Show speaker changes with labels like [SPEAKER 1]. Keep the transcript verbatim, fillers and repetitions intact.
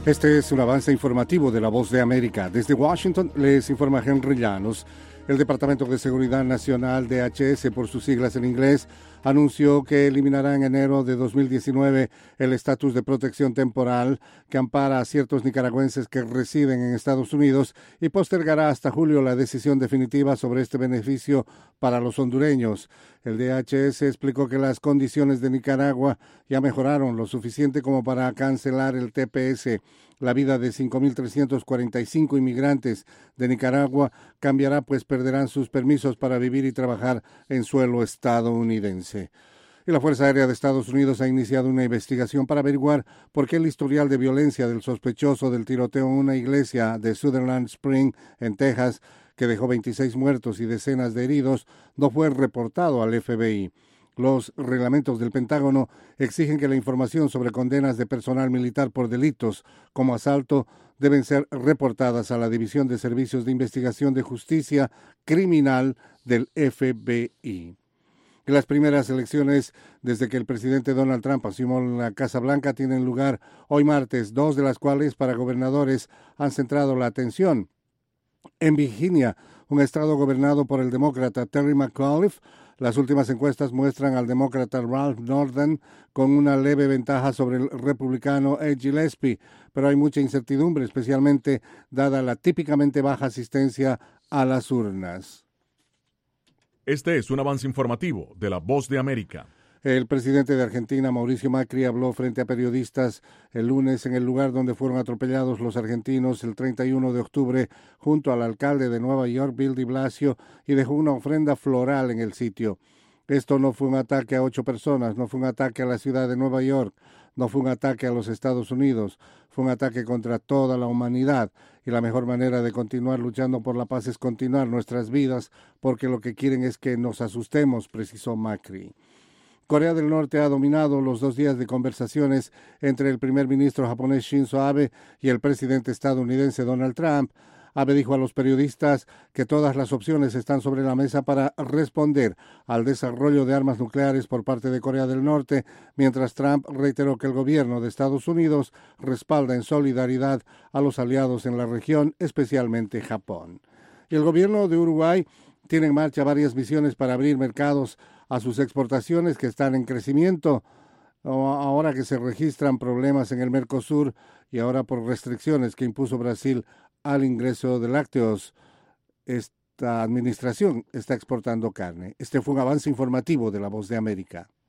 [SPEAKER 1] Este es un avance informativo de La Voz de América. Desde Washington les informa Henry Llanos. El Departamento de Seguridad Nacional, D H S por sus siglas en inglés, anunció que eliminará en enero de dos mil diecinueve el estatus de protección temporal que ampara a ciertos nicaragüenses que residen en Estados Unidos y postergará hasta julio la decisión definitiva sobre este beneficio para los hondureños. El D H S explicó que las condiciones de Nicaragua ya mejoraron lo suficiente como para cancelar el T P S. La vida de cinco mil trescientos cuarenta y cinco inmigrantes de Nicaragua cambiará, pues perderán sus permisos para vivir y trabajar en suelo estadounidense. Y la Fuerza Aérea de Estados Unidos ha iniciado una investigación para averiguar por qué el historial de violencia del sospechoso del tiroteo en una iglesia de Sutherland Spring, en Texas, que dejó veintiséis muertos y decenas de heridos, no fue reportado al F B I. Los reglamentos del Pentágono exigen que la información sobre condenas de personal militar por delitos como asalto deben ser reportadas a la División de Servicios de Investigación de Justicia Criminal del F B I. Las primeras elecciones desde que el presidente Donald Trump asumió la Casa Blanca tienen lugar hoy martes, dos de las cuales para gobernadores han centrado la atención. En Virginia, un estado gobernado por el demócrata Terry McAuliffe, las últimas encuestas muestran al demócrata Ralph Northam con una leve ventaja sobre el republicano Ed Gillespie, pero hay mucha incertidumbre, especialmente dada la típicamente baja asistencia a las urnas.
[SPEAKER 2] Este es un avance informativo de La Voz de América.
[SPEAKER 1] El presidente de Argentina, Mauricio Macri, habló frente a periodistas el lunes en el lugar donde fueron atropellados los argentinos el treinta y uno de octubre junto al alcalde de Nueva York, Bill de Blasio, y dejó una ofrenda floral en el sitio. Esto no fue un ataque a ocho personas, no fue un ataque a la ciudad de Nueva York, no fue un ataque a los Estados Unidos, fue un ataque contra toda la humanidad, y la mejor manera de continuar luchando por la paz es continuar nuestras vidas, porque lo que quieren es que nos asustemos, precisó Macri. Corea del Norte ha dominado los dos días de conversaciones entre el primer ministro japonés Shinzo Abe y el presidente estadounidense Donald Trump. Abe dijo a los periodistas que todas las opciones están sobre la mesa para responder al desarrollo de armas nucleares por parte de Corea del Norte, mientras Trump reiteró que el gobierno de Estados Unidos respalda en solidaridad a los aliados en la región, especialmente Japón. Y el gobierno de Uruguay tiene en marcha varias misiones para abrir mercados a sus exportaciones que están en crecimiento, ahora que se registran problemas en el Mercosur y ahora por restricciones que impuso Brasil al ingreso de lácteos. Esta administración está exportando carne. Este fue un avance informativo de La Voz de América.